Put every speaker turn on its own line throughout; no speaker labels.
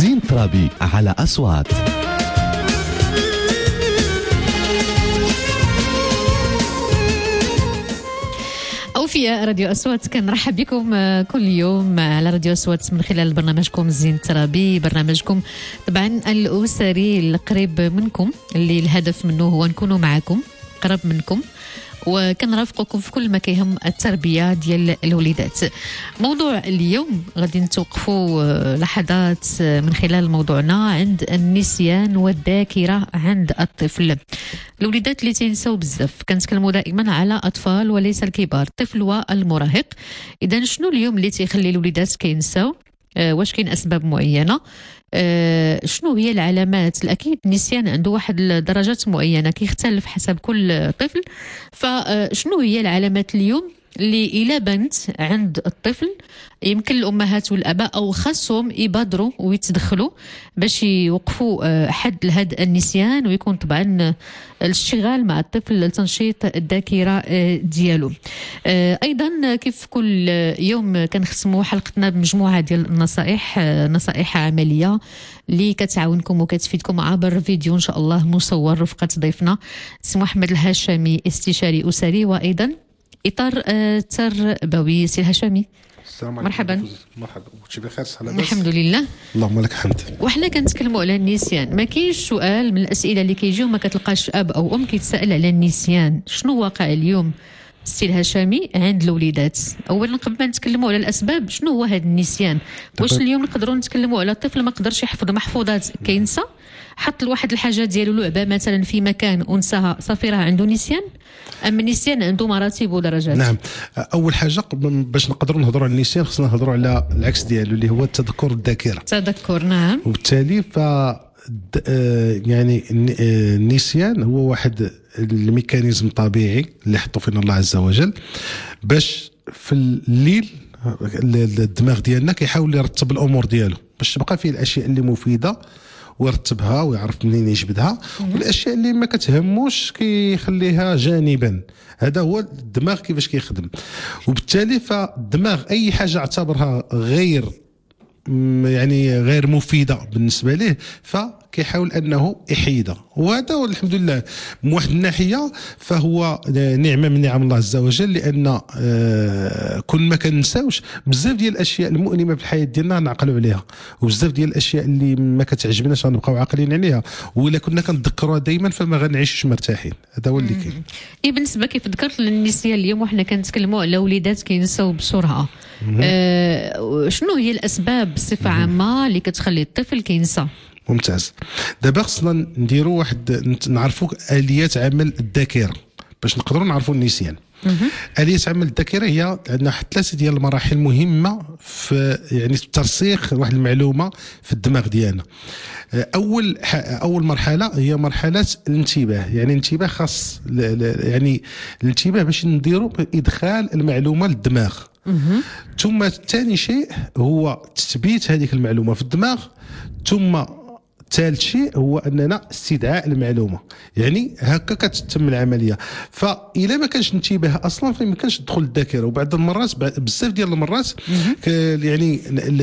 زين ترابي على أصوات.
أوفياء راديو أصوات، كنرحب بكم كل يوم على راديو أصوات من خلال برنامجكم زين الترابي، برنامجكم طبعا الأسري القريب منكم اللي الهدف منه هو نكونوا معكم قرب منكم وكنرافقكم في كل ما كيهم التربيه ديال الوليدات. موضوع اليوم غادي نتوقفوا لحظات من خلال موضوعنا عند النسيان والذاكره عند الطفل. الوليدات اللي تينساو بزاف، كنتكلموا دائما على اطفال وليس الكبار، الطفل والمراهق. اذا شنو اليوم اللي تيخلي الوليدات كينساو؟ واش كاين اسباب معينه؟ شنو هي العلامات؟ الاكيد النسيان عنده واحد الدرجات معينه كيختلف حسب كل طفل، فشنو هي العلامات اليوم اللي إلا بنت عند الطفل يمكن الأمهات والآباء أو خاصهم يبادروا ويتدخلوا باش يوقفوا حد لهذا النسيان، ويكون طبعا الاشتغال مع الطفل لتنشيط الذاكرة ديالو. أيضا كيف كل يوم كنختموا حلقتنا بمجموعة ديال النصائح، نصائح عملية اللي كتعاونكم وكتفيدكم عبر فيديو إن شاء الله مصور رفقة ضيفنا سي محمد الهاشمي، استشاري أسري وأيضا إطار تربوي. سي الهاشمي مرحبا.
مرحبا، وانت بخير؟ صحه
الحمد لله،
اللهم لك الحمد.
وحنا كنتكلموا على النسيان، ما كاينش سؤال من الاسئله اللي كيجيو ما كتلقاش اب او ام كيتسائل على النسيان. شنو واقع اليوم سي الهاشمي عند الوليدات؟ اولا قبل ما نتكلموا على الاسباب، شنو هو هذا النسيان؟ واش اليوم نقدروا نتكلموا على الطفل ما قدرش يحفظ محفوظات كينسى، حط لواحد الحاجه ديالو لعبه مثلا في مكان ونساها صافي راه عنده نسيان؟ أما النسيان عنده مراتب ودرجات؟
نعم، أول حاجة باش نقدروا نهضروا على النسيان خصنا نهضروا على العكس ديالو اللي هو التذكر والذاكرة.
التذكر نعم.
وبالتالي يعني النسيان هو واحد الميكانيزم طبيعي اللي حطه فينا الله عز وجل باش في الليل الدماغ ديالنا كيحاول يرتب الأمور ديالو باش تبقى فيه الأشياء اللي مفيدة ويرتبها ويعرف منين يجبدها، والاشياء اللي ما كتهموش كيخليها جانبا. هذا هو الدماغ كيفاش كيخدم. وبالتالي فالدماغ اي حاجه اعتبرها غير مفيده بالنسبه ليه فكيحاول انه يحيدها، وهذا الحمد لله من واحد الناحيه فهو نعمه من نعم الله عز وجل، لان كل ما كنساوش بزاف ديال الاشياء المؤلمه بالحياه ديالنا نعقلوا عليها، وبزاف ديال الاشياء اللي ما كتعجبناش غنبقاو عاقلين عليها، ولا كنا كنتذكروها دائما فما غنعيشوش مرتاحين. هذا هو اللي كاين.
بالنسبه كيف ذكرت للنسيان اليوم وحنا كنتكلموا على وليدات كينساو بسرعه، شنو هي الاسباب بصفه عامه اللي كتخلي الطفل كينسى؟
ممتاز. دابا خصنا نديروا نعرفوا اليات عمل الذاكره باش نقدروا نعرفوا النسيان. اليات عمل الذاكره هي عندنا ثلاثه ديال المراحل مهمه في ترسيخ واحد المعلومه في الدماغ ديالنا. اول مرحله هي مرحله الانتباه، يعني الانتباه خاص الانتباه باش نديروا ادخال المعلومه للدماغ. ثم ثاني شيء هو تثبيت هذيك المعلومه في الدماغ. ثم ثالث شيء هو اننا استدعاء المعلومه، يعني هكا كتتم العمليه. فإلا ما كانش انتباه اصلا فما كانش تدخل الذاكره، وبعض المرات بزاف ديال المرات يعني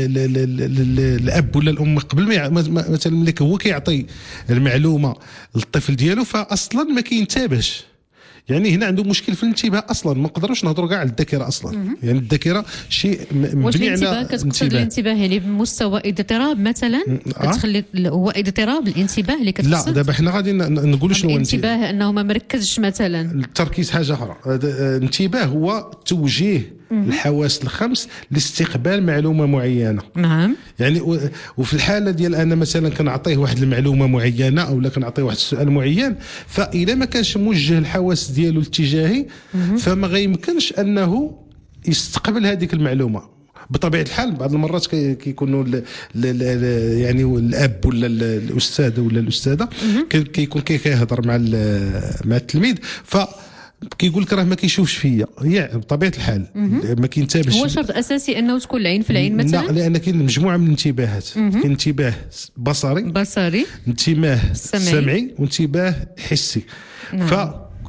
الاب ولا الام قبل ما مثلا ملي هو كيعطي المعلومه للطفل ديالو فاصلا ما كينتبهش، يعني هنا عنده مشكل في الانتباه اصلا. ما نقدروش نهضروا كاع على الذاكره اصلا، يعني الذاكره شيء مبني على
الانتباه. كتقصد الانتباه يعني بمستوى اضطراب مثلا؟ كتخلي هو اضطراب الانتباه اللي كتقصد؟
لا، دابا حنا غادي نقولوا شنو هو
الانتباه. انه ما مركزش مثلا،
التركيز حاجه اخرى. الانتباه هو توجيه الحواس الخمس لاستقبال معلومه معينه.
نعم.
يعني وفي الحاله ديال انا مثلا كنعطيه واحد المعلومه معينه او لا كنعطيه واحد السؤال معين، فإذا ما كانش موجه الحواس ديالو الاتجاهي فما غيمكنش انه يستقبل هذيك المعلومه. بطبيعه الحال بعض المرات كيكونوا يعني الاب ولا الاستاذ ولا الاستاذه كيكون كيهضر مع التلميذ كيقول لك راه ما كيشوفش فيا، هي بطبيعه الحال ما كينتبهش.
هو شرط اساسي انه تكون العين في العين مثلا؟
لا، لان كاين مجموعه من الانتباهات. كاين انتباه بصري، انتباه سمعي وانتباه حسي.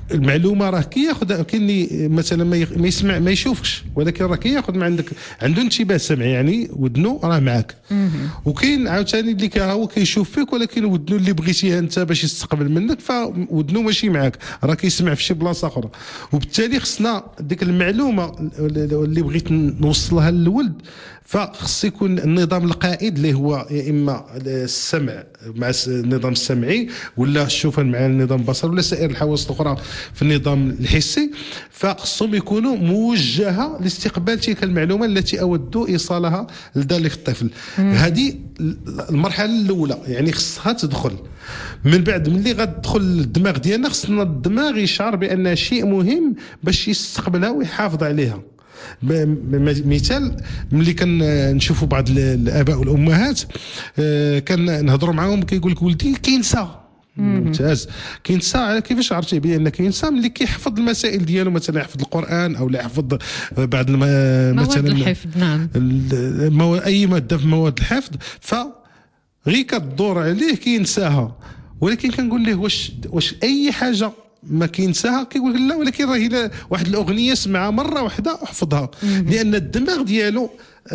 المعلومه راه كياخذ، كاين اللي مثلا ما يسمع ما يشوفش، ولكن راه كياخذ من عندك، عنده انتباه سمعي يعني ودنو راه معاك. وكاين عاوتاني اللي هو كيشوف فيك ولكن ودنو اللي بغيتيها انت باش يستقبل منك فودنو ماشي معاك، راه كيسمع في شي بلاصه اخرى. وبالتالي خصنا ديك المعلومه اللي بغيت نوصلها للولد فخص يكون النظام القائد اللي هو يا اما السمع مع النظام السمعي ولا الشوفه مع النظام البصري ولا سائر الحواس الاخرى في النظام الحسي، فخصهم يكونوا موجهه لاستقبال تلك المعلومه التي اود ايصالها لذلك الطفل. هذه المرحله الاولى، يعني خصها تدخل. من بعد ملي غتدخل الدماغ ديالنا خصنا الدماغ يشعر بان شيء مهم باش يستقبلها ويحافظ عليها. مثال ملي كنشوفوا بعض الاباء والامهات كان نهضروا معاهم كيقول لك ولدي كينسى. ممتاز. كينسى على كيفاش عرفتي بان كينسى؟ ملي كيحفظ المسائل ديالو، مثلا يحفظ القران او لا يحفظ بعض
مواد الحفظ. نعم.
اي ماده في مواد الحفظ غير كتدور عليه كينساها. ولكن كنقول له واش اي حاجه ما كينساها؟ كيقول لك لا، ولكن راهي واحد الاغنيه سمعها مره واحده وحفظها. لان الدماغ ديالو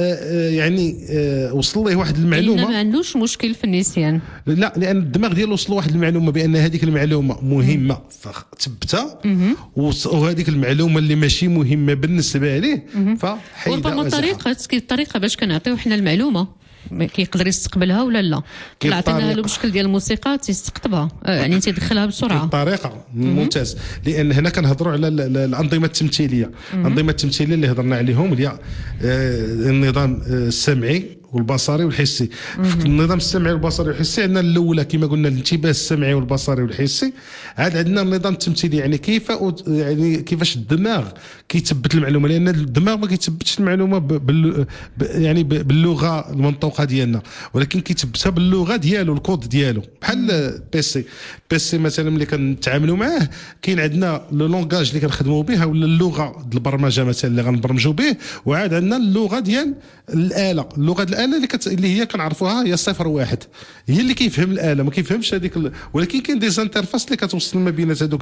وصل له واحد المعلومه،
ما عندوش مشكل في النسيان.
لا، لان الدماغ ديالو وصل له واحد المعلومه بان هذيك المعلومه مهمه فثبتها، وهذيك المعلومه اللي ماشي مهمه بالنسبه ليه فحيدها.
وربما الطريقه باش كنعطيو حنا المعلومه كيقدر يستقبلها ولا لا. كلا عطيناها له بشكل ديال الموسيقى تيستقطبها، يعني تيدخلها بسرعه.
الطريقه ممتاز. لان هنا كنهضروا على الانظمه التمثيليه. الانظمه التمثيليه اللي هضرنا عليهم هي النظام السمعي والبصري والحسي. في النظام السمعي والبصري والحسي عندنا الاولى كما قلنا الانتباه السمعي والبصري والحسي. عاد عندنا النظام التمثيلي، يعني كيفاش الدماغ كيثبت المعلومه، لان الدماغ ما كيثبتش المعلومه باللغه المنطوقه ديالنا، ولكن كيثبتها باللغه ديالو، الكود ديالو. بحال بيسي مثلا ملي كنتعاملوا معاه كاين عندنا لو لونغاج اللي كنخدموا به ولا اللغه ديال البرمجه مثلا اللي غنبرمجوا به، وعاد عندنا اللغه ديال الاله. اللغه ديال الاله اللي هي كنعرفوها هي 0-1، هي اللي كيفهم الاله، ما كيفهمش هذيك ولكن كاين دي زانترفاس اللي كتوصل ما بين هذوك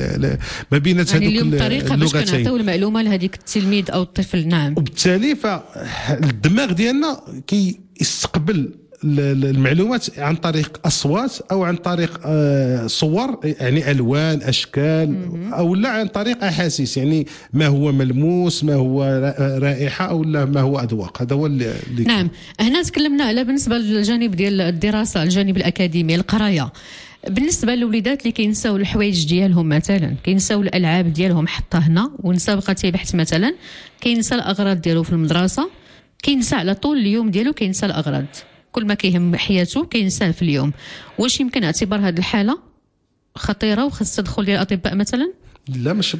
الطريقه باش كنعطيو المعلومه لهذيك التلميذ او الطفل. نعم.
وبالتالي فالدماغ ديالنا كيستقبل المعلومات عن طريق اصوات او عن طريق صور، يعني الوان اشكال، او لا عن طريق احاسيس، يعني ما هو ملموس، ما هو رائحه، او لا ما هو اذواق. هذا هو اللي
نعم. هنا تكلمنا على بالنسبه للجانب ديال الدراسه، الجانب الاكاديمي، القرايه. بالنسبه للوليدات اللي كينساو الحوايج ديالهم، مثلا كينساو الالعاب ديالهم حطها هنا ونسى بقى تيبحث، مثلا كينسى الاغراض ديالو في المدرسه، كينسى على طول اليوم ديالو، كينسى الاغراض، كل ما كيهم حياته كينساه في اليوم. واش يمكن اعتبار هذه الحاله خطيره وخاص تدخل ديال الاطباء مثلا؟
لا، ماشي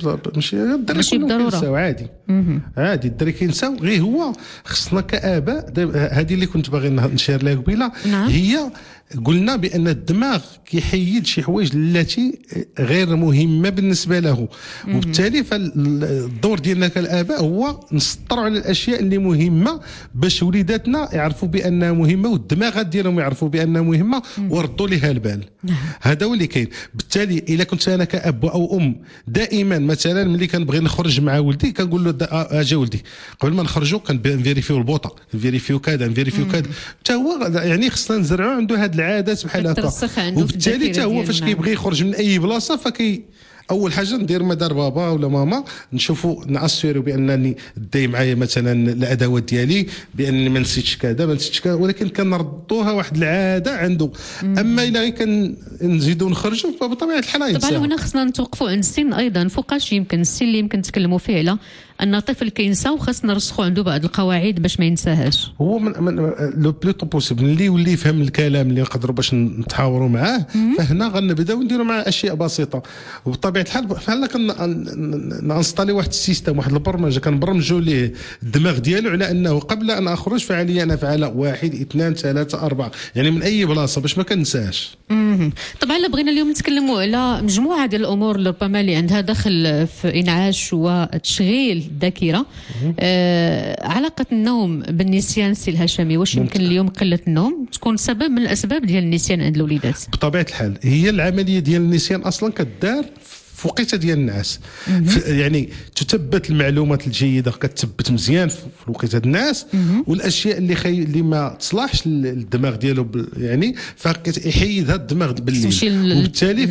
بالضروره. عادي عادي الدري كينساو، غير هو خصنا كآباء. هذه اللي كنت باغي نشير لها قبيله.
نعم.
هي قلنا بان الدماغ كيحيد شي حوايج التي غير مهمه بالنسبه له، وبالتالي فالدور ديالنا كالاباء هو نسطروا على الاشياء اللي مهمه باش وليداتنا يعرفوا بانها مهمه، والدماغات ديالهم يعرفوا بانها مهمه وردوا لها البال. هذا هو اللي كاين. بالتالي الا كنت انا كاب او ام دائما مثلا ملي كنبغي نخرج مع ولدي كنقول له اجا ولدي قبل ما نخرجوا كنفيريفيو البوطه، نفيريفيو كذا، نفيريفيو كذا، حتى هو يعني خصنا نزرعوا عنده هذه العادات بحال هكا. وبالتالي حتى هو فاش كيبغي يخرج من اي بلاصه اول حاجه ندير مدار بابا ولا ماما، نشوفوا ناسيرو بانني داي معايا مثلا الادوات ديالي، بانني ما نسيتش كذا ما نسيتش كذا، ولكن كنردوها واحد العاده عنده. اما الا كنزيدوا نخرجوا فبطبيعه الحال ينسى.
طبعا هنا خصنا نتوقفوا عند السن ايضا، فوقاش يمكن السن اللي يمكن نتكلموا فيه على ان طفل كينسى وخاصنا نرسخوا عنده بعض القواعد باش ما ينساهاش.
هو من لو بلوتو بوسيبل اللي يولي يفهم الكلام اللي نقدروا باش نتحاوروا معاه، فهنا غنبداو نديروا معاه اشياء بسيطه. وبطبيعه الحال بحال كنانستالي واحد السيستم، واحد البرمجه كنبرمجوا ليه الدماغ ديالو على انه قبل ان اخرج فعليا انا افعل 1 2 3 4، يعني من اي بلاصه باش ما كنساش.
طبعا لا بغينا اليوم نتكلموا على مجموعه ديال الامور اللي ربما اللي عندها دخل في انعاش وتشغيل الذاكره. علاقه النوم بالنسيان سي الهشامي، واش يمكن اليوم قله النوم تكون سبب من الاسباب ديال النسيان عند الوليدات؟
بطبيعه الحال هي العمليه ديال النسيان اصلا كدار في وقيته ديال النعاس. يعني تثبت المعلومات الجيده كتثبت مزيان في وقيته النعاس، والاشياء اللي ما تصلحش للدماغ ديالو يعني فكيحيدها الدماغ بالليل، وبالتالي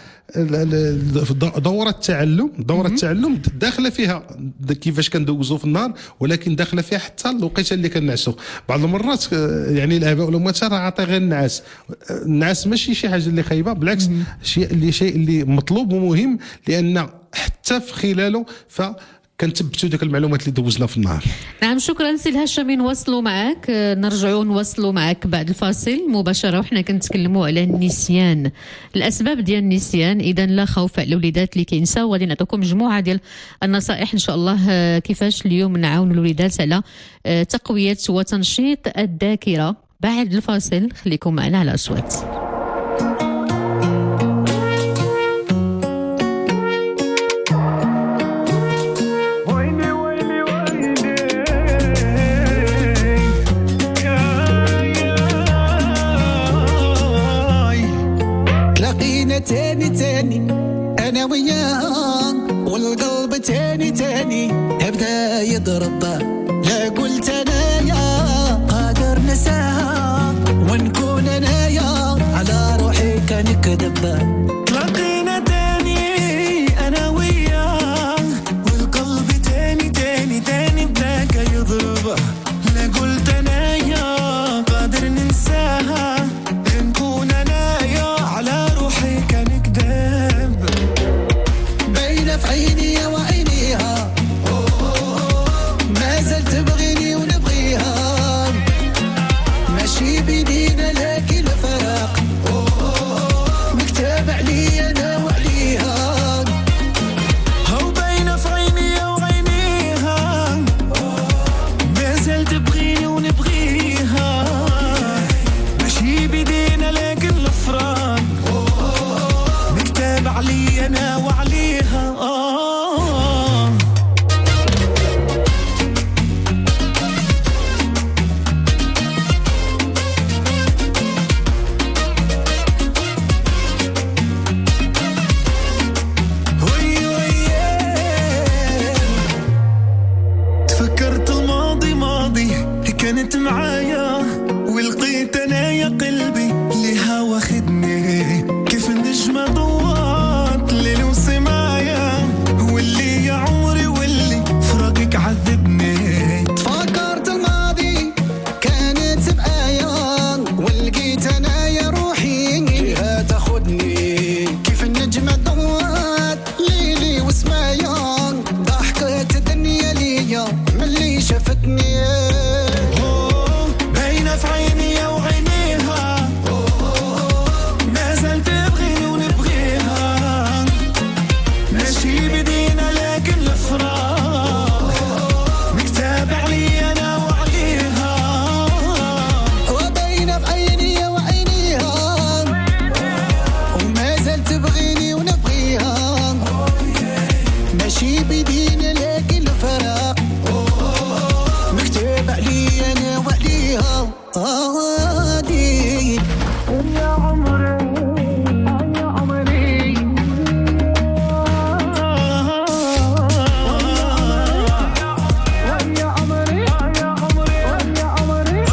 دوره التعلم داخله فيها كيفاش كندوزو في النهار، ولكن داخله فيها حتى الوقيته اللي كنعسو. بعض المرات يعني الاباء والامهات راه عاطي غير النعاس ماشي شي حاجه اللي خايبه، بالعكس شيء اللي مطلوب ومهم، لان حتى في خلاله كنثبتوا ديك المعلومات اللي دوزنا في النهار.
نعم، شكرا سي الهشامي. نواصلوا معك، نرجعوا نواصلوا معك بعد الفاصل مباشره، وحنا كنتكلموا على النسيان، الاسباب ديال النسيان. اذا لا خوف على الوليدات اللي كينساو، غادي نعطيكم مجموعه ديال النصائح ان شاء الله كيفاش اليوم نعاون الوليدات على تقويه وتنشيط الذاكره. بعد الفاصل خليكم معنا على اصوات.
تاني انا وياه، والقلب تاني ابدا يضرب. لا قلت انا يا قادر نساها، ونكون انا يا على روحي كنكذب. تلاقينا تاني انا وياه، والقلب تاني بداك يضرب. لا قلت انا يا قادر ننساها، نكون انا يا على روحي كنكذب. باينه في عيني وعينيها، ما زلت تبغيني ونبغيها، ماشي بيدينا لكن فرق، مكتاب علي انا وعليها. هو باينه في عيني وعينيها، ما زلت تبغيني ونبغيها، ماشي بيدينا لكن الفراق، مكتاب علي انا وعليها. تفكرت الماضي كانت معايا، ولقيت انا يا قلبي ليها واخدني. كيف النجمة ضوات ليل وسمايا، واللي يا عمري واللي فراقك عذبني. تفكرت الماضي كانت بآية، ولقيت انا يا روحي ليها تاخدني. كيف النجمة ضوات ليلي وسمايا، ضحكت الدنيا ليا ملي شافتني. باينة في عيني وعينيها، ما زلت تبغيني ونبغيها، ماشي بدينا لكن الفراق، مكتاب علي انا وعليها. وباينة في عيني وعينيها، وما زلت تبغيني ونبغيها، ماشي بدينا لكن الفراق، مكتاب علي انا وعليها. دي يا عمري يا عمري، يا عمري يا عمري.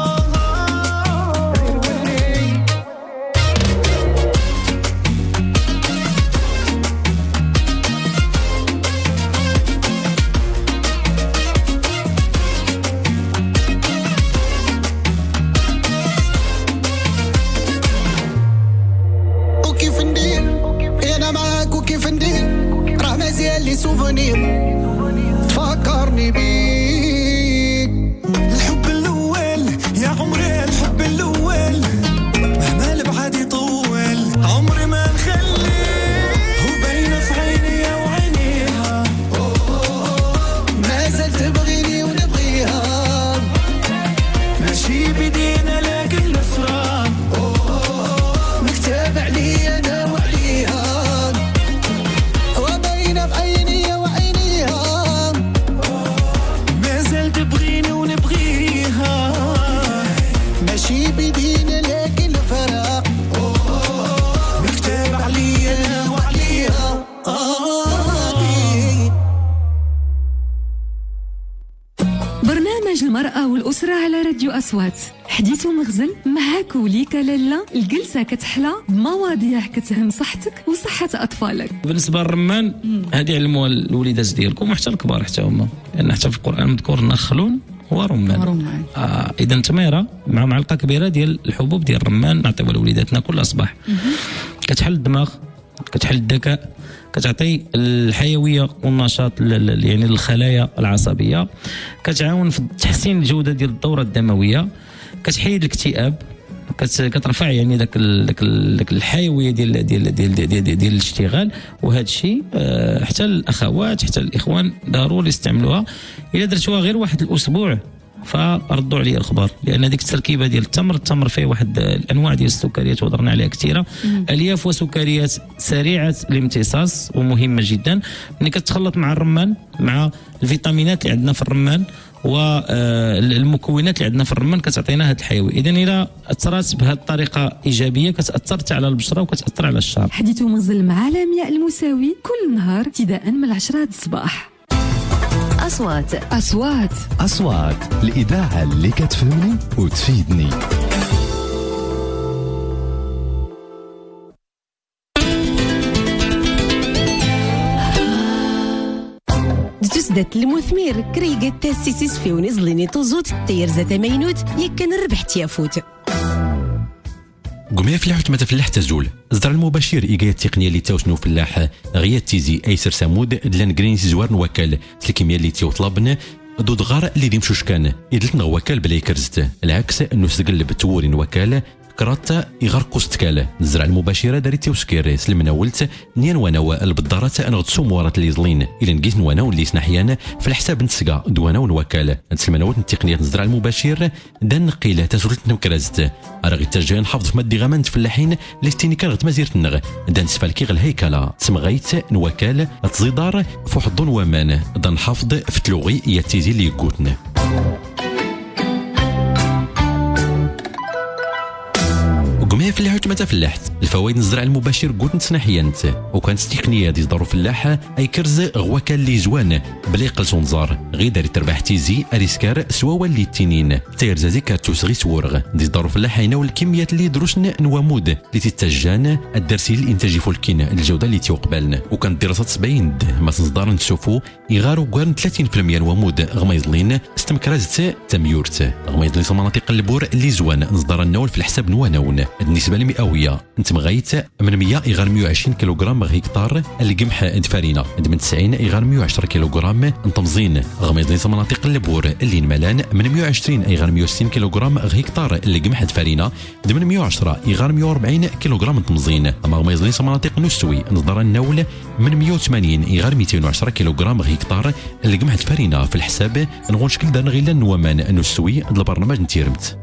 وكيف ندير انا معاك، وكيف ندير راه مازال لي سوفونير، فكرني بيك. الحب الاول يا عمري، الحب الاول مهما البعد يطول عمري ما نخليه. وباينه في عيني وعينيها، ما زلت تبغيني ونبغيها، ماشي بدينا لكن الفراق، مكتاب علي انا وعليها. وباينه في عيني وعينيها،
مرة على راديو أصوات حديث ومغزل معاك وليك لالا. الجلسة كتحلى بمواضيع كتهم صحتك وصحة أطفالك.
بالنسبة للرمان هذه علموها الوليدات ديالكم وحتى الكبار حتى هما، لأن حتى في القرآن مذكور نخل ورمان. إذا تميرة مع معلقة كبيرة ديال الحبوب ديال الرمان نعطيوها لوليداتنا كل صباح. كتحل الدماغ، كتحل الذكاء، كتعطي الحيويه والنشاط يعني للخلايا العصبيه، كتعاون في تحسين الجوده ديال الدوره الدمويه، كتحيد الاكتئاب، كترفع يعني داك الحيويه ديال الاشتغال. وهذا الشيء حتى الاخوات حتى الاخوان ضروري يستعملوها. الا درتوها غير واحد الاسبوع فردوا عليه الخبر، لان هذيك التركيبه ديال التمر فيه واحد الانواع ديال السكريات وهضرنا عليها كثيره، الياف وسكريات سريعه الامتصاص ومهمه جدا. ملي كتخلط مع الرمان مع الفيتامينات اللي عندنا في الرمان والمكونات اللي عندنا في الرمان كتعطينا هذه الحيويه. اذا الى اثرت بهذه الطريقه ايجابيه كتاثر حتى على البشره وكتاثر على الشعر.
حديث ومغزل مع لمياء المساوي كل نهار ابتداء من 10 الصباح.
أصوات الإذاعة اللي كتفهمني وتفيدني.
تسدت المثمير كريقة تاسيسيس في ونزليني توزوت تير زات مينوت يكن الربح تيافوت.
قمية فلاح وتمت فلاح تزول زرع المباشر إيجاية التقنية اللي تاوسنو فلاح غيات تيزي أيسر سامود دلان جرينيس زوار نوكال الكيمياء اللي تيوطلبن دود غار اللي ديمشوش كان إدلت نوكال بلا يكرزت العكس أنه سقلب توري نوكال كراتا يغرقوس تكاله الزرع المباشره داريتي وسكيري سلمنا ولت نيان وانا البدارات نغدسو موارات اللي زلين الى نقيت وانا واللي سنحيان في الحساب نتسقى دوانا ونوكاله نسلمنا ولت التقنيات الزرع المباشر دان نقيله تزولت نكرازت راغي ترجع نحافظ في مدي غمان فلاحين لستيني كان غت مزيرت النغ دان سفالكي الهيكله تسمغيت نوكال تزيدار فوحضون وامان دان حافظ في تلوغي يتيزي اللي يقوتنا. قمية فلاح وتمتا فلاحت الفوائد الزرع المباشر قلت نتسنحيانت وكانت التقنيه دي يصدروا فلاح اي كرز غواكا اللي زوان بلا يقلصو نزار غير داري تربح تيزي اريسكار سوا واللي التنين تيرزازي كارتوس غي سورغ دي يصدروا فلاح يناول الكميات اللي دروسن نوامود اللي تتجان الدرسي الانتاجي فولكين الجوده اللي تيقبلن وكانت دراسات تبين ما تصدر نشوفوا يغاروا قرن 30% نوامود غميزلين استمكرازت تميورت غميزلين مناطق البور اللي زوان نصدر النول في الحساب نوانون النسبه المئويه انت مغايت من 100 إغار 120 كيلوغرام هكتار اللي قمح دفارينا من 90 إغار 110 كيلوغرام نتمزين غميضين مناطق البور اللي نملان من 120 إغار 160 كيلوغرام هكتار اللي قمح دفارينا من 110 إغار 140 كيلوغرام تمزين اما غميضين مناطق نسوي نصدر النول من 180 إغار 210 كيلوغرام هكتار اللي قمح دفارينا في الحساب نقول شكل دار غيلا نوامان نسوي البرنامج نتيرمت.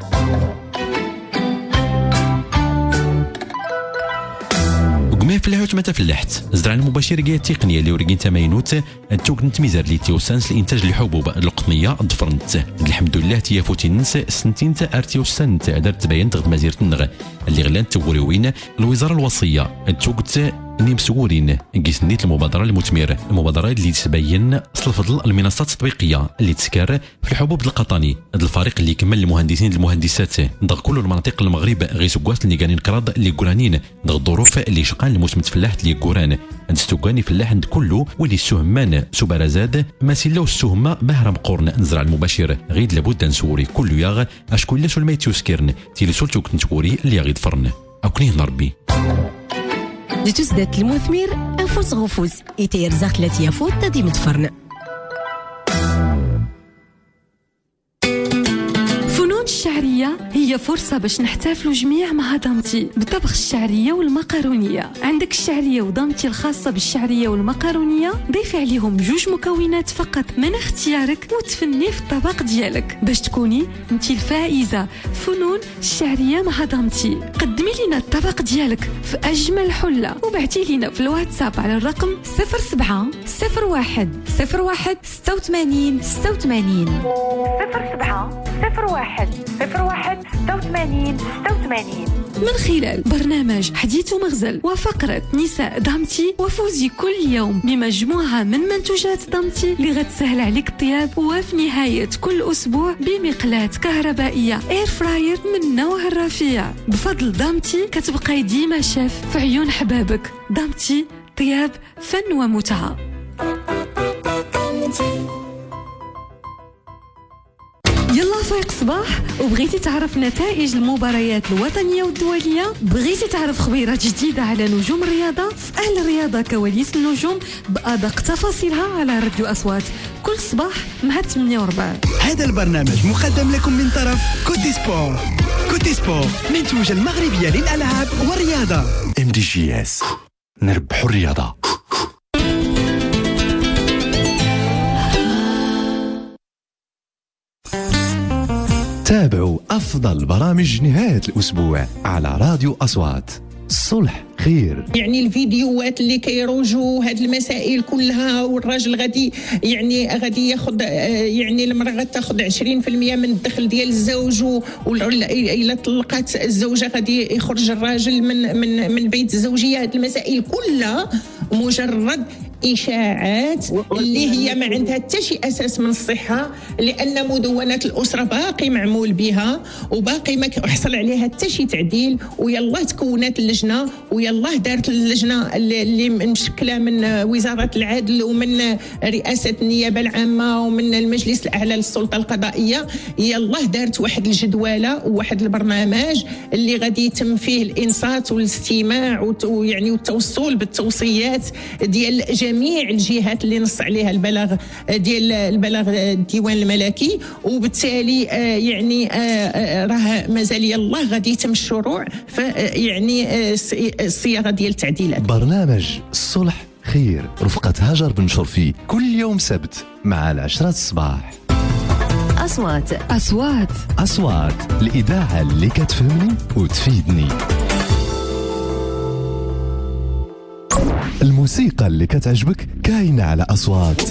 قمية فلاح وتمتا فلاحت زرع المباشر جايه التقنيه اللي ورقين تماينوت توكنت ميزار لي تيوسانس لانتاج الحبوب القطنيه ضفرنت الحمد لله تيافوتي ننس سنتين ارتيوسانت دارت تبين تغد مزيره النغ اللي غلان توريوين الوزاره الوصيه توكت اني مسؤولين قيسنيت المبادره المثمره المبادره اللي تبين الفضل المنصات التطبيقيه اللي تسكر في الحبوب القطني هذا الفريق اللي يكمل المهندسين المهندسات ضغ كل المناطق المغرب غير سكوات اللي قانين قراض اللي قرانين ضغ الظروف اللي شقان الموسم تفلاحت اللي قران عند ستوكاني فلاح عند كله واللي السهمان سوبرازاد ما سيلاو السهمه مهرم قرن نزرع المباشر غير لابد نسوري كل ياغ اشكون لا سول ما يتوسكرن تيلي سولتو كنت توري اللي غير فرن او كنيه نربي
دي تسدات المثمير انفوس غفوز يتير زاخلات يافوت تدي متفرن.
فنون الشعرية هي فرصة باش نحتفلوا جميع مع ضمتي بطبخ الشعرية والمقارونية. عندك الشعرية وضمتي الخاصة بالشعرية والمقارونية ضيفي عليهم 2 مكونات فقط من اختيارك وتفني في الطبق ديالك باش تكوني انتي الفائزة. فنون الشعرية مع ضمتي. قدمي لنا الطبق ديالك في أجمل حلة وبعتي لنا في الواتساب على الرقم 07 01 01 86 86
07 01 01 86 86.
من خلال برنامج حديث ومغزل وفقرة نساء دامتي، وفوزي كل يوم بمجموعة من منتوجات دامتي اللي غتسهل عليك الطياب، وفي نهاية كل أسبوع بمقلاة كهربائية اير فراير من نوع الرفيع. بفضل دامتي كتبقاي ديما شاف في عيون حبابك. دامتي، طياب، فن ومتعة. يلا فايق صباح، وبغيتي تعرف نتائج المباريات الوطنية والدولية؟ بغيتي تعرف خبيرات جديدة على نجوم الرياضة؟ في أهل الرياضة كواليس النجوم بأدق تفاصيلها على راديو أصوات كل صباح مع 8:04.
هذا البرنامج مقدم لكم من طرف كوتي سبور. كوتي سبور منتوجة المغربية للألعاب والرياضة.
MDGS نربحوا الرياضة. تابعوا أفضل برامج نهاية الأسبوع على راديو أصوات. الصلح خير.
يعني الفيديوهات اللي كيروجوا هاد المسائل كلها، والراجل غادي ياخذ، يعني المراه غتاخذ 20% من الدخل ديال الزوج، الا طلقات الزوجه غادي يخرج الراجل من بيت الزوجيه. هاد المسائل كلها مجرد إشاعات اللي هي ما عندها حتى شي أساس من الصحة، لأن مدونة الأسرة باقي معمول بها وباقي ما حصل عليها حتى شي تعديل. ويلا تكونت اللجنة، ويلا دارت اللجنة اللي مشكلة من وزارة العدل ومن رئاسة النيابة العامة ومن المجلس الأعلى للسلطة القضائية. يلا دارت واحد الجدولة وواحد البرنامج اللي غادي يتم فيه الإنصات والاستماع ويعني والتوصل بالتوصيات ديال جميع الجهات اللي نص عليها البلاغ ديال الديوان الملكي. وبالتالي يعني راه مازال يلا غادي يتم الشروع يعني الصياغه ديال التعديلات.
برنامج الصلح خير رفقة هاجر بن شرفي كل يوم سبت مع 10 الصباح. أصوات الإذاعة اللي كتفهمني وتفيدني. الموسيقى اللي كتعجبك كاينة على أصوات.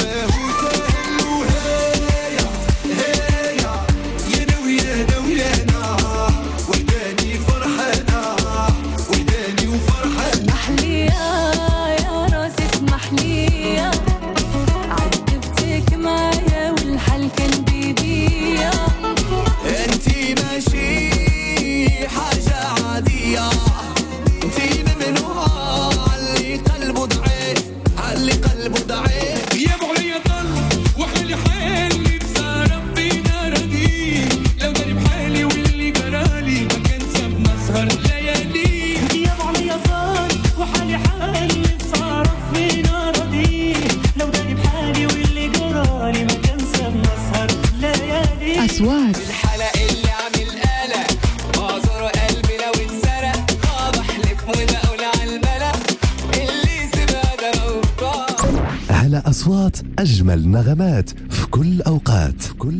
أصوات أجمل نغمات في كل أوقات.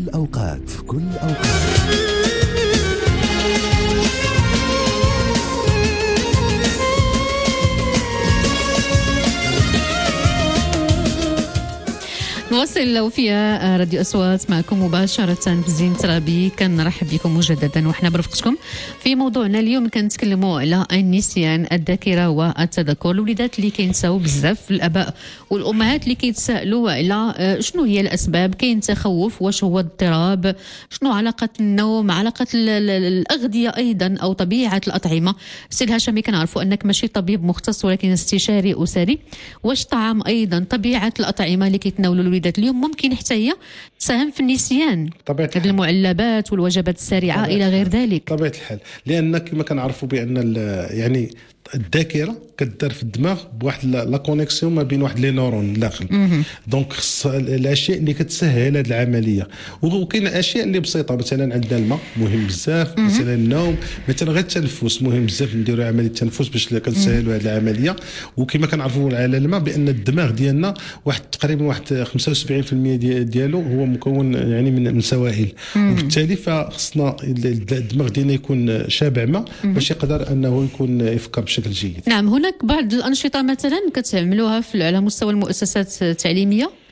نواصل وفيها راديو أصوات معكم مباشرة في زين ترابي. كنرحب بكم مجددا وحنا برفقتكم في موضوعنا اليوم. كنتكلموا على النسيان، الذاكرة والتذكر. الوليدات اللي كينساو بزاف، الآباء والأمهات اللي كيتساءلوا على شنو هي الأسباب. كاين تخوف، واش هو اضطراب، شنو علاقة النوم، علاقة الأغذية أيضا أو طبيعة الأطعمة. سي الهاشمي كنعرفوا أنك ماشي طبيب مختص ولكن استشاري أسري. واش طعام أيضا طبيعة الأطعمة اللي كيتناولوا الوليدات اليوم ممكن حتى هي تساهم في النسيان، هذه المعلبات والوجبات السريعة إلى غير ذلك؟
طبيعة الحال، لأن كما كنعرفوا بأن يعني الذاكره كدار في الدماغ بواحد لا كونيكسيون ما بين واحد لي نورون داخل. دونك الاشياء اللي كتسهل هذه العمليه. وكاين اشياء اللي بسيطه، مثلا عندنا الماء مهم بزاف، مثلا النوم، مثلا غير التنفس مهم بزاف، نديروا عمليه التنفس باش كتسهلوا هذه العمليه. وكما كنعرفوا على الماء بان الدماغ ديالنا واحد تقريبا واحد 75% ديالو هو مكون يعني من سوائل، وبالتالي فخصنا الدماغ ديالنا يكون شابع ماء باش يقدر انه يكون يفكر بشكل جيد.
نعم، هناك بعض الأنشطة مثلا كتعملوها على مستوى المؤسسات التعليمية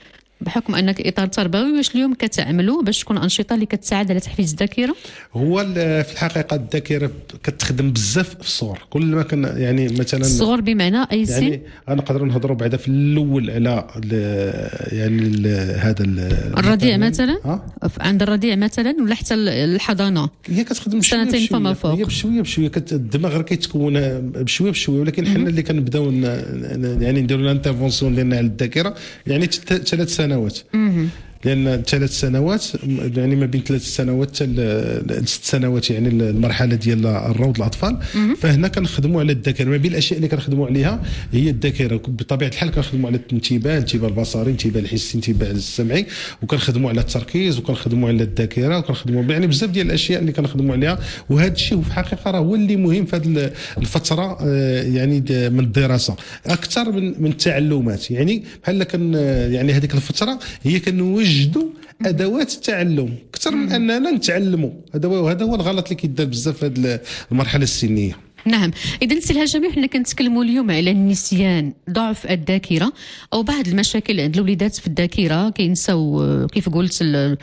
بحكم انك اطار تربوي، واش اليوم كتعملوا باش تكون انشطه اللي كتساعد على تحفيز الذاكره؟
هو في الحقيقه الذاكره كتخدم بزاف في الصغر. كل ما كان يعني مثلا
الصغر بمعنى اي سن؟
يعني غنقدروا نهضروا بعدا في الاول على يعني هذا
الرضيع مثلا، عند الرضيع مثلا ولا حتى الحضانه
هي كتخدم
سنتين فما فوق.
هي بشويه الدماغ راه كيتكون بشويه، ولكن حنا اللي كنبداو يعني نديروا الانترفونسيون ديالنا على الذاكره يعني 3 سنوات. لان 3 سنوات يعني ما بين 3 سنوات حتى 6 سنوات يعني المرحله ديال الروض الاطفال. فهنا كنخدموا على الذاكره. ما بين الاشياء اللي كنخدموا عليها هي الذاكره. بطبيعه الحال كنخدموا على الانتباه البصري، الانتباه الحسي، الانتباه السمعي، وكنخدموا على التركيز، وكنخدموا على الذاكره، وكنخدموا يعني بزاف ديال الاشياء اللي كنخدموا عليها. وهذا الشيء في الحقيقه راه هو اللي مهم في هذه الفتره يعني من الدراسه اكثر من التعلمات. يعني بحال يعني هذيك الفتره هي كنوجدوا ادوات التعلم اكثر من اننا نتعلموا. هذا هو الغلط اللي كيدار بزاف في هذه المرحله السنيه.
نعم. اذا سي الهاشمي حنا كنتكلموا اليوم على النسيان، ضعف الذاكره او بعض المشاكل عند الوليدات في الذاكره. كينساو كيف قلت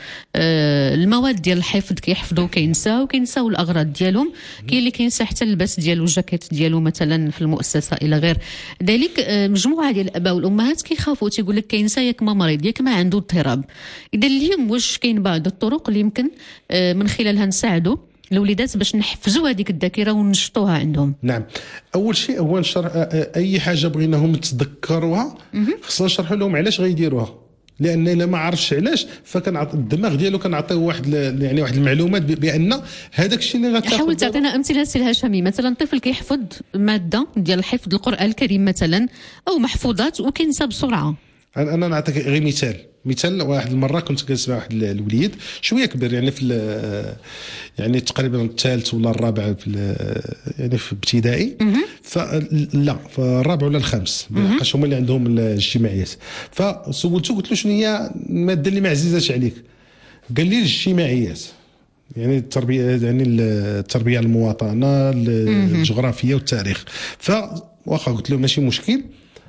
المواد ديال الحفظ كيحفظوا كينساو الاغراض ديالهم. كاين اللي كينسى حتى اللباس ديالو، الجاكيت ديالو مثلا في المؤسسه الى غير ذلك. مجموعه ديال الاباء والامهات كيخافوا، تيقول لك كينسى ياك ما مريض ياك ما عنده اضطراب. اذا اليوم واش كاين بعض الطرق اللي يمكن من خلالها نساعدوا الوليدات باش نحفزوا هذيك الذاكره وننشطوها عندهم؟
نعم. اول شيء هو نشرح اي حاجه بغيناهم يتذكروها، خصنا نشرحوا لهم علاش غيديروها. لان الا ما عرفش علاش فكنعطي الدماغ ديالو كنعطيه واحد يعني واحد المعلومات بان هذاك الشيء اللي غتاخذ.
حاول تعطينا امثله سي الهاشمي. مثلا طفل كيحفظ ماده ديال حفظ القران الكريم مثلا او محفوظات وكينسى بسرعه.
انا نعطيك غير مثال. واحد المره كنت كنسمع واحد الوليد شويه كبير يعني في يعني تقريبا الثالث ولا الرابع في يعني في ابتدائي. فلا في الرابع ولا الخامس باش هما اللي عندهم الاجتماعيات. فسولته قلت له شنو هي الماده اللي ما عزيزاش عليك؟ قال لي الاجتماعيات، يعني التربيه، يعني التربيه على المواطنه، الجغرافيا والتاريخ. فواخا قلت له ماشي مشكل،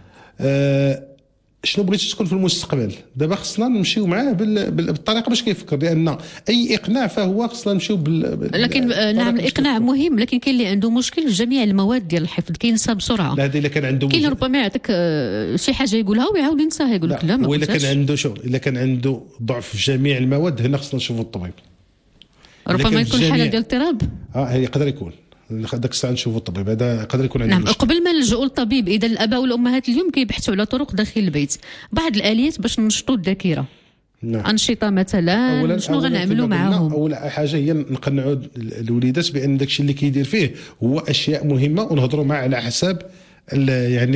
شنو بغيتي تكون في المستقبل؟ دابا خصنا نمشيو معاه بالطريقه باش كيفكر، لان اي اقناع فهو خصنا نمشيو
لكن نعم الاقناع مهم، لكن كاين اللي عنده مشكل في جميع المواد ديال الحفظ كينسى بسرعه.
لا هذا الا كان عنده
كاين ربما يعطيك شي حاجه يقولها ويعاود ينساها، يقول لك لا ما
وإلا كان عنده الا كان عنده ضعف في جميع المواد هنا خصنا نشوفوا الطبيب.
ربما يكون حاله ديال اضطراب.
يقدر يكون داك الساعه نشوفوا الطبيب، هذا يقدر يكون عنده.
نعم. قبل ما نلجؤوا للطبيب، اذا الاباء والامهات اليوم كيبحثوا على طرق داخل البيت، بعض الاليات باش ننشطوا الذاكره. نعم. انشطه مثلا شنو غنعملوا معاهم؟
اول حاجه هي نقنعوا الوليدات بان داك الشيء اللي كيدير فيه هو اشياء مهمه، ونهضروا معاه على حساب يعني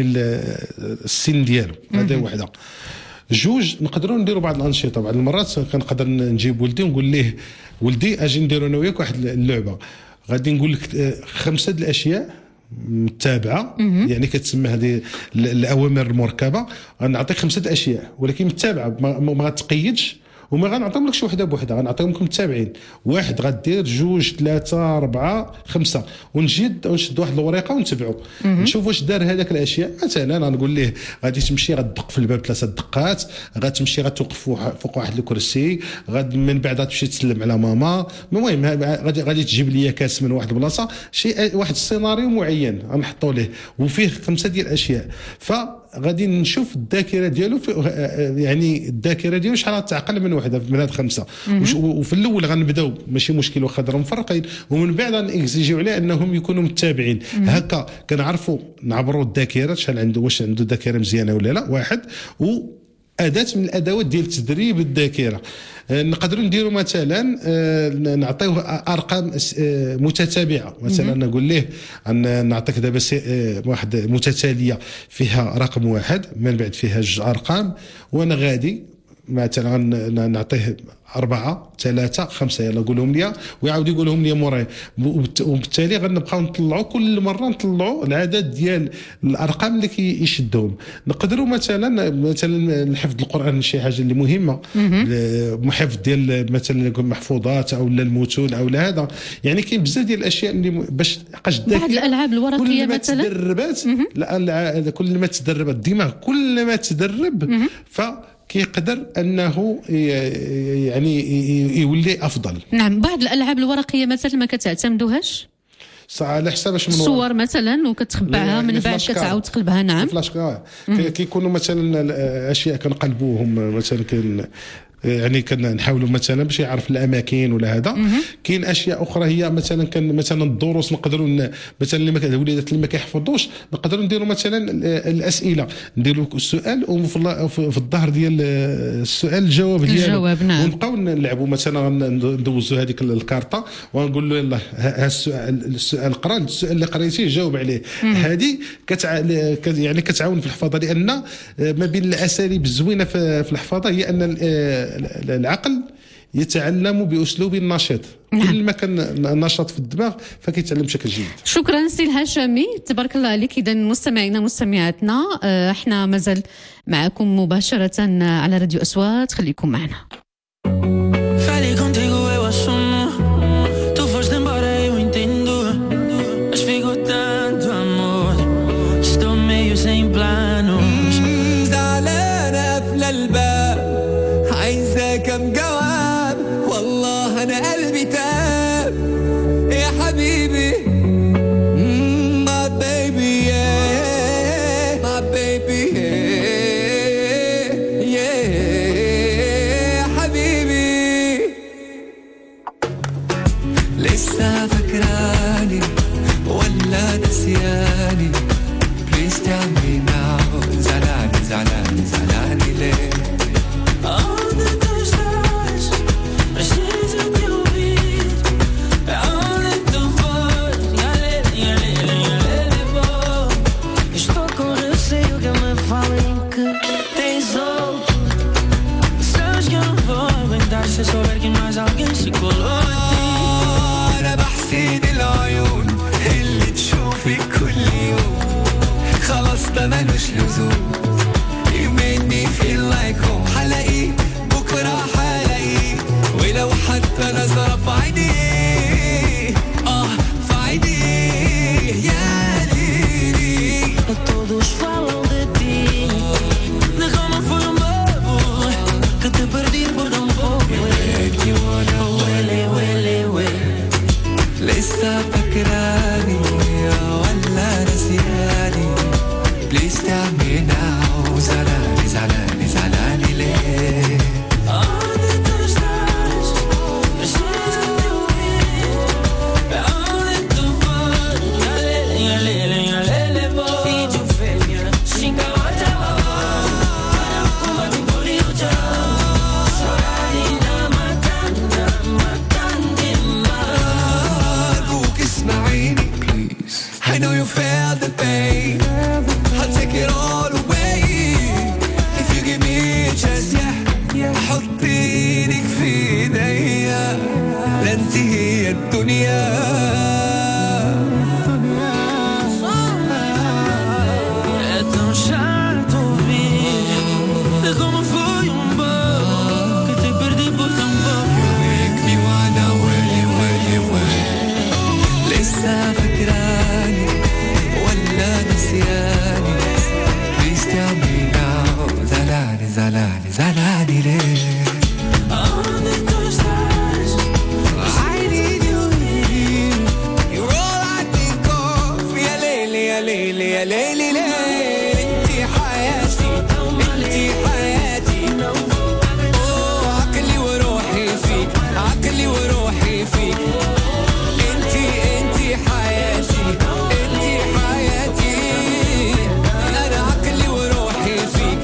السن ديالو. هذا وحده. جوج، نقدروا نديروا بعض الانشطه. بعض المرات كنقدر نجيب ولدي ونقول ليه ولدي اجي نديروا انا وياك واحد اللعبه، غادي نقول لك 5 د الاشياء متابعه، يعني كتسمى هذه الاوامر المركبه. غنعطيك 5 د الاشياء ولكن متابعه، ما غتقيدش وما غنعطيهم لكش وحده بوحده، غنعطيهم لكم متابعين. 1 غدير، 2 3 4 5، ونشد واحد الورقه ونتبعوا نشوف واش دار هذاك الاشياء. مثلا غنقول ليه غادي تمشي غتدق في الباب 3 دقات، غتمشي غتوقف فوق واحد الكرسي، من بعد تمشي تسلم على ماما. المهم غادي تجيب لي كاس من واحد البلاصه، شيء واحد السيناريو معين غنحطوا ليه وفيه 5 ديال الاشياء. غادي نشوف الذاكره ديالو يعني الذاكره ديالو شحال تعقل من وحده من هاد 5. وفي الاول غنبداو ماشي مشكل واخا درهم مفرقين، ومن بعد غنكزيجيو عليه انهم يكونوا متابعين. هكا كنعرفوا نعبروا الذاكره شحال عنده، واش عنده ذاكره مزيانه ولا لا. واحد أداة من الأدوات ديال تدريب الذاكرة. نقدروا نديروا مثلا نعطيوه أرقام متتابعة. مثلا نقول ليه نعطيك دابا واحد متتالية فيها رقم 1، من بعد فيها 2 أرقام، وأنا غادي مثلا نعطيه 4 3 5 يلا قولهم لي، ويعاود يقولهم لي موراي. وبالتالي غنبقاو نطلعوا كل مره نطلعوا العدد ديال الارقام اللي كيشدهم. نقدروا مثلا الحفظ القران شي حاجه اللي مهمه، حفظ ديال مثلا محفوظات او المتون او هذا. يعني كاين بزاف ديال الاشياء اللي باش تبقاش الذاكره.
بعض الالعاب الورقيه مثلا
تدربات، كل ما تدربت الدماغ كل ما تدرب كيقدر انه يعني يولي افضل.
نعم. بعض الالعاب الورقيه مثلا ما كتعتمدوهاش
على حساب اش من
الصور مثلا وكتخبعها من بعد كتعاود تقلبها. نعم.
فلاش كيكونوا مثلا اشياء كنقلبوهم مثلا يعني كنحاولوا مثلا باش يعرف الاماكن ولا هذا. كاين اشياء اخرى هي مثلا مثلا الدروس نقدروا مثلا الوليدات اللي ما كيحفظوش نقدروا نديروا مثلا الاسئله، نديروا السؤال وفي الظهر ديال السؤال الجواب ديالو.
نعم.
ونبقاو نلعبوا مثلا ندوزوا هذيك الكارطه ونقول له يلاه ها السؤال قرا، السؤال اللي قريتيه جاوب عليه. هذه يعني كتعاون في الحفاظه، لان ما بين الاساليب الزوينه في الحفاظه هي ان العقل يتعلم باسلوب نشيط. كل ما كان نشاط في الدماغ فكيتعلم بشكل جيد.
شكرا سي الهاشمي، تبارك الله عليك. اذا مستمعينا مستمعاتنا احنا مازال معكم مباشره على راديو أصوات، خليكم معنا.
كم جواب والله انا قلبي تاب يا حبيبي my baby yeah my baby yeah يا حبيبي لسه فاكراني ولا نسياني please tell me now زعلاني ليه se souber que mais alguém se colou em ti. أنا بحسين العيون اللي تشوفي كل يوم خلاص ده ملوش لزوم. You made me feel like home. حلاقيه بكرة حلاقيه ولو حتى نظرة في عينيه في عينيه يا ليلي. Todos falam de ti. Derrama foi bobo que te perdi por tão pouco. لسه فاكراني ولا نسياني please tell me now زعلاني ليه أونde tu estás preciso de ouvir أونde tu vas galele bo filho feia xinga outra pode bolir já I know you felt the pain. I'll take it all away if you give me a chance. Yeah, حط ايدك في ايديا لا انت هي الدنيا. É tão chato ouvir como foi bobo que te perdi por tão pouco. You make me wanna way. لسه فاكراني ولا نسياني please tell me now زعلاني ليه أونde tu estás I need you here you're all I think of يا ليلي انتي حياتي عقلي وروحي فيك انتي حياتي انا عقلي وروحي فيك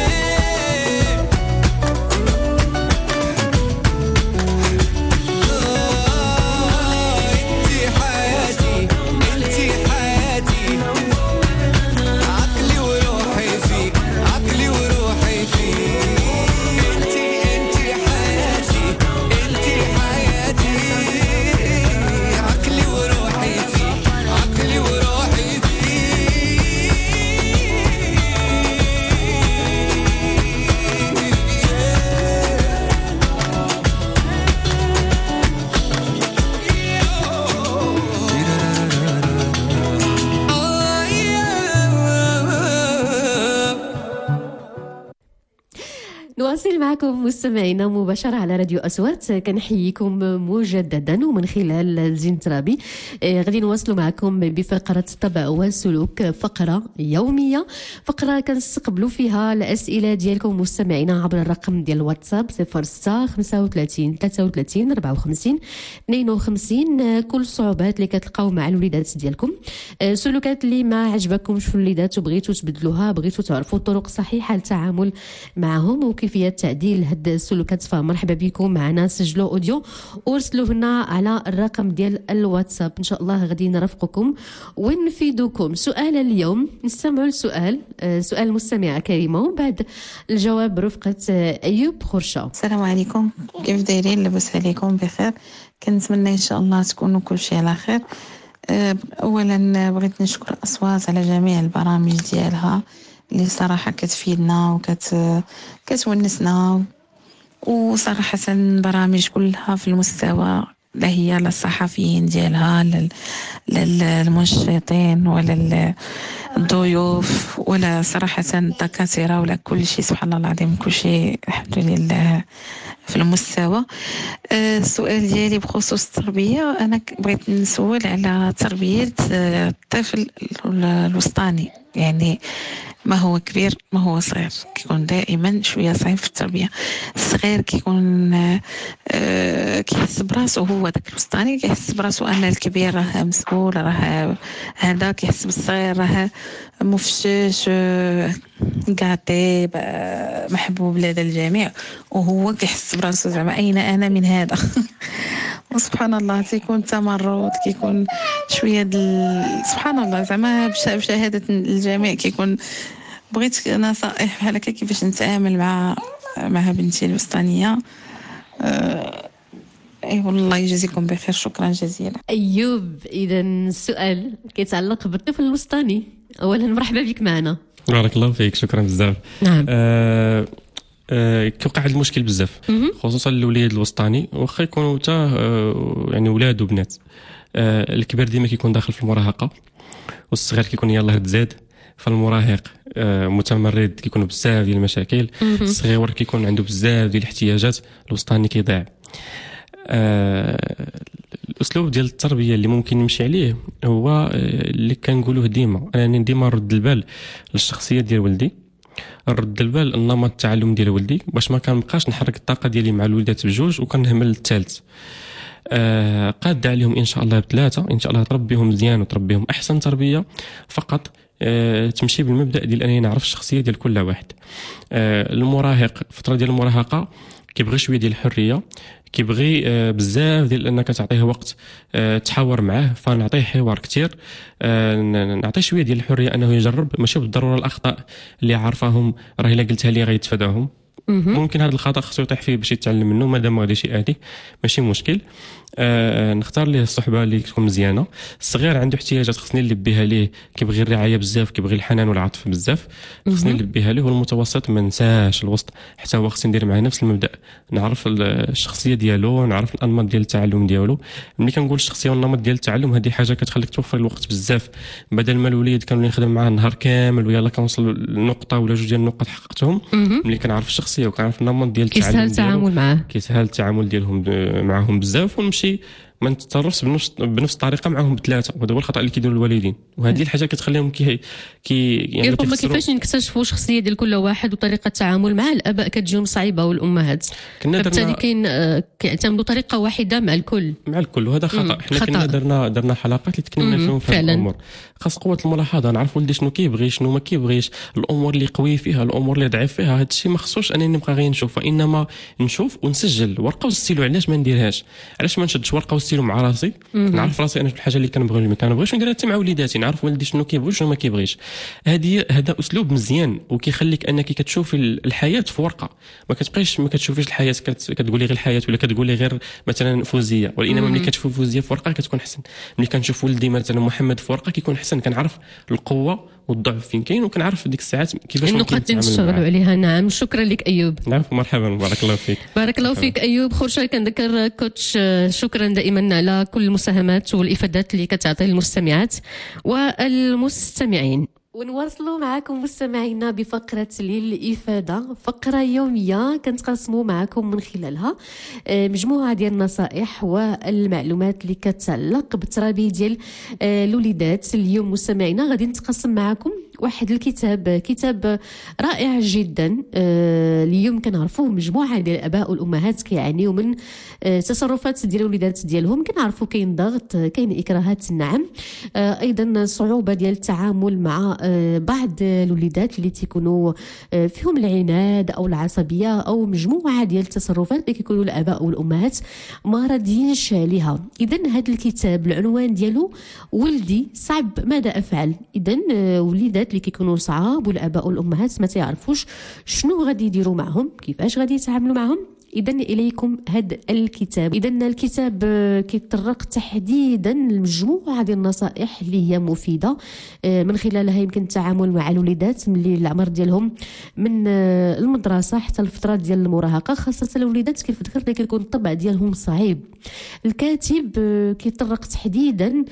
زعلاني
متواصل معكم مستمعينا مباشرة على راديو أصوات. كنحييكم مجددا ومن خلال الزين الترابي. غادي نواصلوا معكم بفقرة الطبع والسلوك، فقرة يومية، فقرة كنستقبلوا فيها الأسئلة ديالكم مستمعينا عبر الرقم ديال الواتساب 06 35 33 54 52. كل الصعوبات اللي كتلقاو مع الوليدات ديالكم، سلوكات اللي ما عجبكمش في الوليدات وبغيتوا تبدلوها، بغيتوا تعرفوا الطرق الصحيحة للتعامل معهم وكيفية تعديل هاد السلوكات، فمرحبا بكم معنا. سجلوا اوديو وارسلوه لنا على الرقم ديال الواتساب، ان شاء الله غادي نرافقكم ونفيدوكم. سؤال اليوم، نستمعوا للسؤال، سؤال المستمعة كريمة وبعد الجواب رفقة أيوب خرشة.
السلام عليكم، كيف دايرين؟ لاباس عليكم بخير؟ كنتمنى ان شاء الله تكونوا كل شيء على خير. اولا بغيت نشكر اصوات على جميع البرامج ديالها اللي صراحه كتفيدنا كتونسنا، وصراحه برامج كلها في المستوى، لا هي للصحفيين ديالها للمنشطين ولا الضيوف ولا صراحه الدكاتره ولا كل شيء، سبحان الله العظيم كل شيء الحمد لله في المستوى. السؤال ديالي بخصوص التربيه، انا بغيت نسول على تربيه الطفل الوسطاني، يعني ما هو كبير ما هو صغير، كيكون دائما شويه صعيب في التربيه. الصغير كيكون كيحس براسو، هو داك الوسطاني كيحس براسو ان الكبير راه مسؤول، راه هذا كيحس بالصغير راه مفشش قاطي محبوب لدى الجميع، وهو كيحس براسو زعما اين انا من هذا. وسبحان الله تيكون تمرد، كيكون شويه سبحان الله زعما بشهاده الجميع كيكون. بغيت نصائح بحال هكا كيفاش نتعامل مع بنتي الوسطانيه. اي والله يجزيكم بخير، شكرا جزيلا.
ايوب، اذا السؤال كيتعلق بالطفل الوسطاني. اولا مرحبا بك معنا.
بارك الله فيك، شكرا بزاف.
نعم.
كيوقع هذا المشكل بزاف، خصوصا الوليد الوسطاني، واخا يكونوا حتى يعني ولاد وبنات. الكبير ديما كيكون داخل في المراهقه، والصغير كيكون يلاه تزاد. فالمراهق متمرد كيكون بزاف ديال المشاكل، الصغير كيكون عنده بزاف ديال الاحتياجات، الوسطاني كيضيع. الاسلوب ديال التربيه اللي ممكن نمشي عليه هو اللي كنقولوه ديما، انا ديما نرد البال للشخصيه ديال ولدي، نرد البال للنمط التعلم ديال ولدي، باش ما كنبقاش نحرك الطاقه ديالي مع الوليدات بجوج وكنهمل الثالث. قاد عليهم ان شاء الله بثلاثه، ان شاء الله تربيهم مزيان وتربيهم احسن تربيه، فقط تمشي بالمبدا ديال انني نعرف الشخصيه ديال كل واحد. المراهق فتره ديال المراهقه كيبغي شويه ديال الحريه، كيبغي بزاف ديال انك تعطيه وقت تحاور معاه، فنعطيه حوار كتير، نعطيه شويه ديال الحريه انه يجرب، ماشي بالضروره الاخطاء اللي عارفاهم راه الا قلتها ليه غيتفاداهم. ممكن هذا الخطا خصو يطيح فيه باش يتعلم منه، مادام ما غاديش يأذي ماشي مشكل. نختار ليه الصحبه اللي تكون مزيانه. الصغير عنده احتياجات خصني نلبيها ليه، كيبغي الرعايه بزاف، كيبغي الحنان والعطف بزاف، خصني نلبيها ليه. والمتوسط ما نساش الوسط، حتى هو خصني ندير معاه نفس المبدا، نعرف الشخصيه ديالو، نعرف الانماط ديال التعلم ديالو. ملي كنقول الشخصيه والنمط ديال التعلم، هذه حاجه كتخليك توفر الوقت بزاف، بدل ما الوليد كانوا نخدم معاه النهار كامل ويلا كنوصل لنقطه ولا جوج ديال النقط حققتهم. ملي كنعرف الشخصيه وكنعرف النمط ديال التعلم
كيسهل التعامل معاه،
كيسهل التعامل ديالهم معهم بزاف، ونمشي ما نتصرفش بنفس الطريقه معهم بثلاثه. وهذا هو الخطا اللي كيديروا الوالدين، وهذه الحاجه كتخليهم يعني
ربما كيفاش نكتشفوا الشخصيه ديال كل واحد وطريقه التعامل مع الاباء كتجيهم صعيبه والامهات، فبالتالي كيعتمدوا طريقه واحده مع الكل وهذا
خطا. حنا كنا درنا حلقات اللي تكلمنا فيهم في الامور. خاص قوه الملاحظه، نعرف ولدي شنو كيبغي شنو ما كيبغيش، الامور اللي قوي فيها الامور اللي ضعيف فيها. هذا الشيء ما خصوش انني نبقى غير نشوف، وانما نشوف ونسجل ورقه وستيلو. علاش ما نديرهاش؟ علاش ما نشدش ورقه وستيلو مع راسي، نعرف راسي انا الحاجه اللي كنبغي واللي ما كنبغيش، ونديرها حتى مع وليداتي، نعرف ولدي شنو كيبغي وشنو ما كيبغيش. هذا اسلوب مزيان وكيخليك انك كتشوف الحياه في ورقه، ما كتشوفيش الحياه كتقولي غير الحياه ولا كتقولي غير مثلا فوزيه، وانما ملي كتشوف فوزيه في ورقه كتكون احسن. ملي كنشوف ولدي مثلا محمد في ورقه كيكون احسن، كنعرف القوه والضعف فين كاين، وكنعرف في ديك الساعات كيفاش
ممكن نشتغلوا عليها. نعم، شكرا لك ايوب.
نعم، مرحبا، بارك الله فيك.
بارك الله فيك ايوب خرشة. كنذكر كوتش، شكرا دائما على كل المساهمات والافادات اللي كتعطي للمستمعات والمستمعين.
ونواصلوا معكم مستمعينا بفقرة للإفادة، فقرة يومية كنتقاسموا معكم من خلالها مجموعة ديال النصائح والمعلومات اللي كتعلق بالتربية ديال الوليدات. اليوم مستمعينا غادي نتقاسم معكم واحد الكتاب، كتاب رائع جدا. اليوم كنعرفوه مجموعة ديال الآباء والأمهات كيعانيوا من تصرفات ديال الوليدات ديالهم. كنعرفوا كاين ضغط، كاين إكراهات، نعم، أيضا صعوبة ديال التعامل مع بعض الوليدات اللي تيكونوا فيهم العناد أو العصبية أو مجموعة ديال التصرفات اللي كيكونوا الآباء والأمهات ما راضيينش عليها. إذن هذا الكتاب العنوان ديالو ولدي صعب ماذا أفعل. إذن وليدات اللي كيكونوا صعاب والآباء والأمهات ما تعرفوش شنو غادي يديروا معهم، كيفاش غادي يتعاملوا معهم. إذن إليكم هذا الكتاب. إذن الكتاب كيتطرق تحديدا لمجموعة ديال النصائح اللي هي مفيدة، من خلالها يمكن التعامل مع الوليدات ملي العمر ديالهم من المدرسة حتى الفترة ديال المراهقة، خاصة الوليدات كيف ذكرت كيكون الطبع ديالهم صعيب. الكاتب كيتطرق تحديدا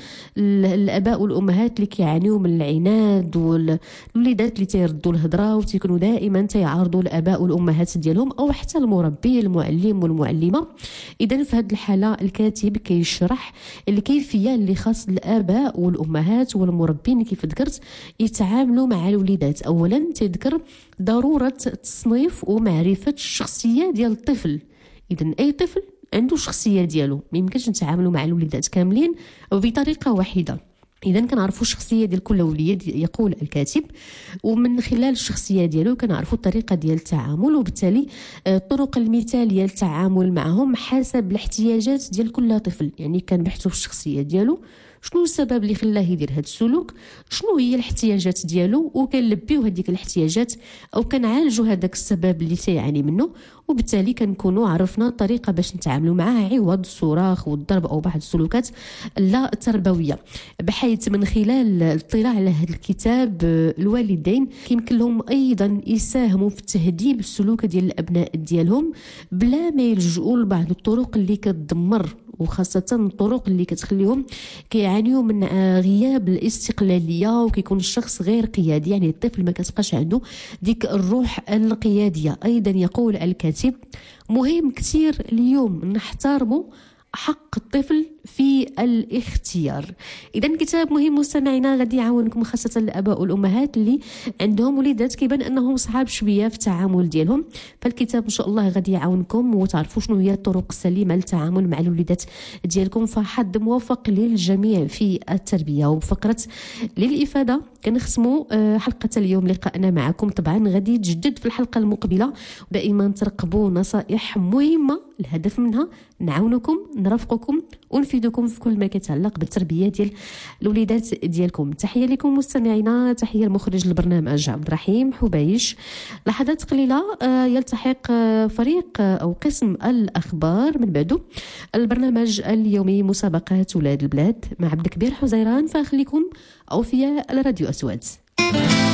الآباء والأمهات اللي كيعانيوا من العناد والوليدات اللي تيردوا الهضرة وتيكونوا دائما تيعارضوا الآباء والأمهات ديالهم أو حتى المربي المعلم والمعلمة. إذن في هذه الحالة الكاتب كيشرح الكيفية اللي خاص الآباء والأمهات والمربين كيف ذكرت يتعاملوا مع الوليدات. أولا تذكر ضرورة تصنيف ومعرفة الشخصية ديال الطفل. إذن أي طفل عنده شخصية ديالو، ما يمكنش نتعاملوا مع الوليدات كاملين بطريقة واحدة. إذا كنعرفوا الشخصية ديال كل وليد يقول الكاتب، ومن خلال الشخصية ديالو كنعرفوا الطريقة ديال التعامل، وبالتالي الطرق المثالية للتعامل معهم حسب الاحتياجات ديال كل طفل. يعني كنبحثوا في الشخصية ديالو شنو السبب اللي خلاه يدير هذا السلوك، شنو هي الاحتياجات ديالو، وكنلبيو هذيك الاحتياجات او كنعالجوا هذاك السبب اللي تيعاني منه. وبالتالي كنكونوا عرفنا الطريقه باش نتعاملوا معاه عوض الصراخ والضرب او بعض السلوكات لا تربويه. بحيث من خلال الاطلاع على هذا الكتاب الوالدين يمكن لهم ايضا يساهموا في تهذيب السلوك ديال الابناء ديالهم بلا ما يلجؤوا لبعض الطرق اللي كتدمر، وخاصة الطرق اللي كتخليهم كيعانيوا من غياب الاستقلالية وكيكون الشخص غير قيادي. يعني الطفل ما كتبقاش عنده ديك الروح القيادية. أيضا يقول الكاتب مهم كتير اليوم نحترمه حق الطفل في الاختيار. إذا كتاب مهم مستمعينا غادي يعاونكم خاصة الآباء والأمهات اللي عندهم وليدات كيبان أنهم صعاب شوية في التعامل ديالهم. فالكتاب إن شاء الله غادي يعاونكم وتعرفوا شنو هي الطرق السليمة للتعامل مع الوليدات ديالكم. فحظ موفق للجميع في التربية. وفقرة للإفادة كنختموا حلقة اليوم لقاءنا معكم. طبعا غادي يتجدد في الحلقة المقبلة. دائما ترقبوا نصائح مهمة الهدف منها نعاونكم نرافقكم ونفيدكم في كل ما يتعلق بالتربيه ديال الوليدات ديالكم. تحيه لكم مستمعينا، تحيه المخرج البرنامج عبد الرحيم حبيش. لحظات قليله يلتحق فريق او قسم الاخبار من بعده البرنامج اليومي مسابقات ولاد البلاد مع عبد الكبير حزيران. فخليكم اوفياء على راديو اسوات.